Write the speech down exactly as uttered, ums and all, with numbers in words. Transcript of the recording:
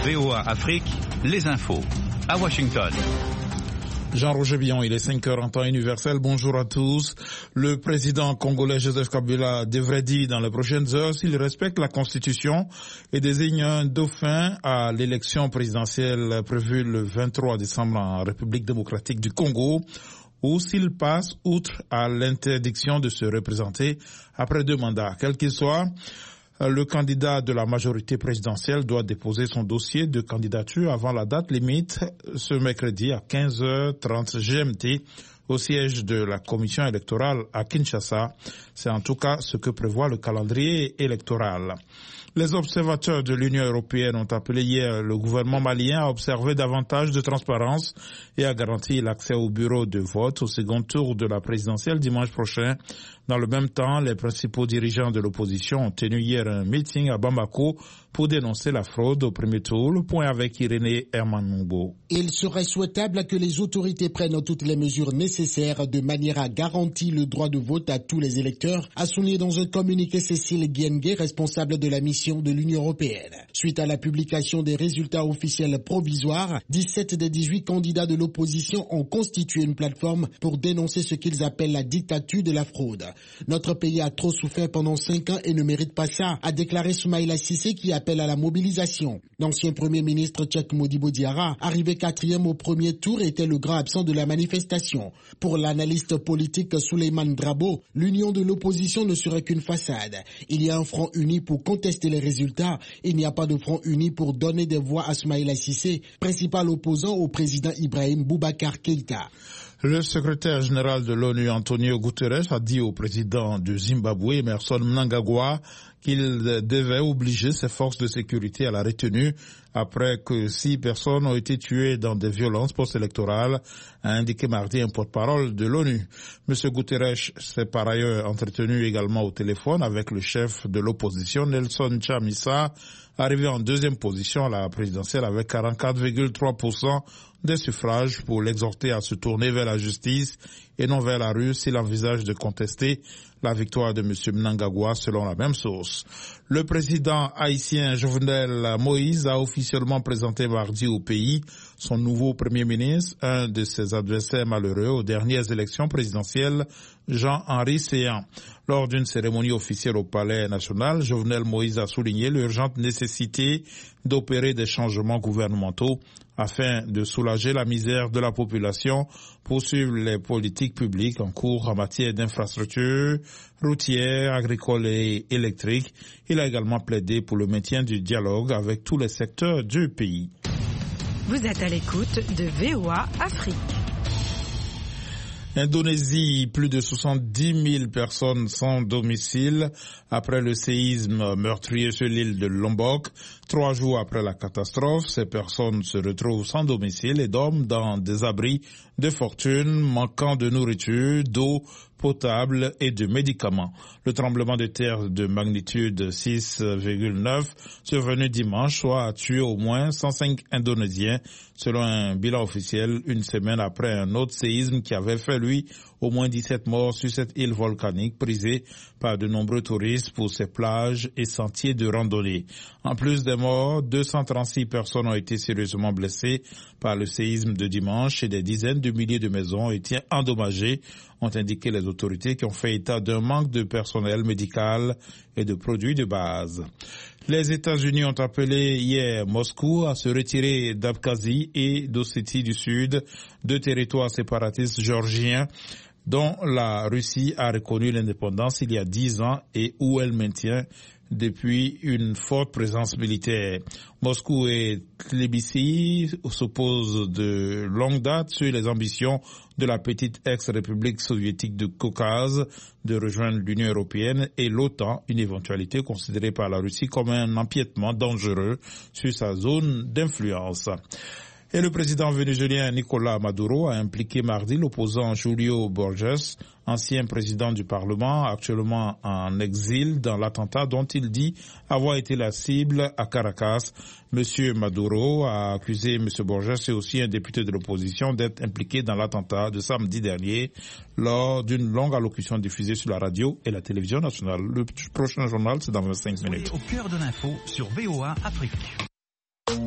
V O A Afrique, les infos. À Washington. Jean-Roger Billon, il est cinq heures en temps universel. Bonjour à tous. Le président congolais Joseph Kabila devrait dire dans les prochaines heures s'il respecte la Constitution et désigne un dauphin à l'élection présidentielle prévue le vingt-trois décembre en République démocratique du Congo, ou s'il passe outre à l'interdiction de se représenter après deux mandats. Quel qu'il soit, le candidat de la majorité présidentielle doit déposer son dossier de candidature avant la date limite ce mercredi à quinze heures trente G M T au siège de la commission électorale à Kinshasa. C'est en tout cas ce que prévoit le calendrier électoral. Les observateurs de l'Union européenne ont appelé hier le gouvernement malien à observer davantage de transparence et à garantir l'accès au bureau de vote au second tour de la présidentielle dimanche prochain. Dans le même temps, les principaux dirigeants de l'opposition ont tenu hier un meeting à Bamako pour dénoncer la fraude au premier tour. Le point avec Irénée Hermanoubo. Il serait souhaitable que les autorités prennent toutes les mesures nécessaires de manière à garantir le droit de vote à tous les électeurs, a souligné dans un communiqué Cécile Guengue, responsable de la mission de l'Union européenne. Suite à la publication des résultats officiels provisoires, dix-sept des dix-huit candidats de l'opposition ont constitué une plateforme pour dénoncer ce qu'ils appellent la dictature de la fraude. Notre pays a trop souffert pendant cinq ans et ne mérite pas ça, a déclaré Soumaïla Cissé qui appelle à la mobilisation. L'ancien premier ministre tchèque Modibo Diarra, arrivé quatrième au premier tour, était le grand absent de la manifestation. Pour l'analyste politique Souleymane Drabo, l'union de l'opposition ne serait qu'une façade. Il y a un front uni pour contester les résultats. Il n'y a pas de front uni pour donner des voix à Soumaïla Cissé, principal opposant au président Ibrahim Boubacar Keïta. Le secrétaire général de l'ONU, Antonio Guterres, a dit au président du Zimbabwe, Emmerson Mnangagwa, qu'il devait obliger ses forces de sécurité à la retenue après que six personnes ont été tuées dans des violences post-électorales, a indiqué mardi un porte-parole de l'ONU. M. Guterres s'est par ailleurs entretenu également au téléphone avec le chef de l'opposition, Nelson Chamisa, arrivé en deuxième position à la présidentielle avec quarante-quatre virgule trois pour cent des suffrages, pour l'exhorter à se tourner vers la justice et non vers la rue s'il envisage de contester la victoire de M. Mnangagwa selon la même source. Le président haïtien Jovenel Moïse a officiellement présenté mardi au pays son nouveau premier ministre, un de ses adversaires malheureux aux dernières élections présidentielles, Jean-Henri Séan. Lors d'une cérémonie officielle au Palais national, Jovenel Moïse a souligné l'urgente nécessité d'opérer des changements gouvernementaux afin de soulager la misère de la population, poursuivre les politiques publiques en cours en matière d'infrastructures routières, agricoles et électriques. Il a également plaidé pour le maintien du dialogue avec tous les secteurs du pays. Vous êtes à l'écoute de V O A Afrique. Indonésie, plus de soixante-dix mille personnes sans domicile après le séisme meurtrier sur l'île de Lombok. Trois jours après la catastrophe, ces personnes se retrouvent sans domicile et dorment dans des abris de fortune, manquant de nourriture, d'eau potable et de médicaments. Le tremblement de terre de magnitude six virgule neuf survenu dimanche soir a tué au moins cent cinq Indonésiens, selon un bilan officiel, une semaine après un autre séisme qui avait fait, lui, au moins dix-sept morts sur cette île volcanique prisée par de nombreux touristes pour ses plages et sentiers de randonnée. En plus des morts, deux cent trente-six personnes ont été sérieusement blessées par le séisme de dimanche et des dizaines de milliers de maisons ont été endommagées, ont indiqué les autorités qui ont fait état d'un manque de personnel médical et de produits de base. Les États-Unis ont appelé hier Moscou à se retirer d'Abkhazie et d'Ossétie du Sud, deux territoires séparatistes géorgiens dont la Russie a reconnu l'indépendance il y a dix ans et où elle maintient depuis une forte présence militaire. Moscou et Tbilissi s'opposent de longue date sur les ambitions de la petite ex-république soviétique du Caucase de rejoindre l'Union européenne et l'OTAN, une éventualité considérée par la Russie comme un empiètement dangereux sur sa zone d'influence. Et le président vénézuélien Nicolás Maduro a impliqué mardi l'opposant Julio Borges, ancien président du Parlement, actuellement en exil dans l'attentat dont il dit avoir été la cible à Caracas. Monsieur Maduro a accusé M. Borges et aussi un député de l'opposition d'être impliqué dans l'attentat de samedi dernier lors d'une longue allocution diffusée sur la radio et la télévision nationale. Le prochain journal, c'est dans vingt-cinq minutes. Soyez au cœur de l'info sur V O A Afrique.